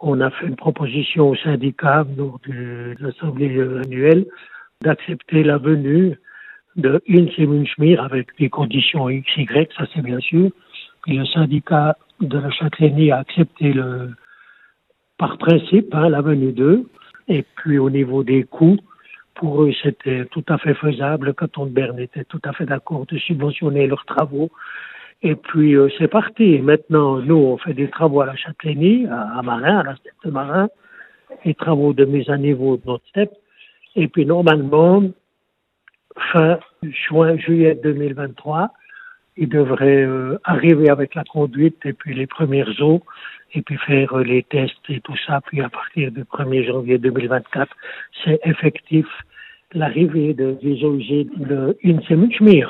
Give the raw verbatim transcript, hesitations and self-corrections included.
on a fait une proposition au syndicat lors de l'assemblée annuelle d'accepter la venue de Inse Schmir avec des conditions X Y, ça c'est bien sûr. Puis le syndicat de la Châtellenie a accepté le, par principe hein, la venue d'eux. Et puis au niveau des coûts, pour eux c'était tout à fait faisable. Le canton de Berne était tout à fait d'accord de subventionner leurs travaux. Et puis euh, c'est parti. Maintenant, nous on fait des travaux à la Châtellenie, à, à Marin, à la steppe de Marin, les travaux de mise à niveau de notre steppe. Et puis normalement, fin juin, juillet deux mille vingt-trois, ils devraient euh, arriver avec la conduite et puis les premières eaux et puis faire euh, les tests et tout ça. Puis à partir du premier janvier deux mille vingt-quatre, c'est effectif l'arrivée de, des eaux usées de Inse Schmir.